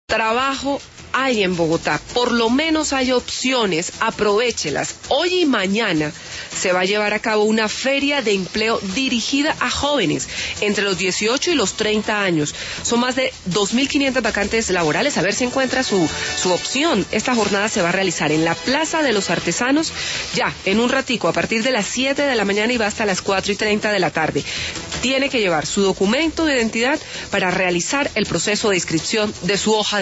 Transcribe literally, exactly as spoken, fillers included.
Trabajo hay en Bogotá, por lo menos hay opciones, aprovéchelas. Hoy y mañana se va a llevar a cabo una feria de empleo dirigida a jóvenes entre los dieciocho y los treinta años. Son más de dos mil quinientas vacantes laborales, a ver si encuentra su, su opción. Esta jornada se va a realizar en la Plaza de los Artesanos, ya en un ratico, a partir de las siete de la mañana y va hasta las cuatro y treinta de la tarde. Tiene que llevar su documento de identidad para realizar el proceso de inscripción de su hoja de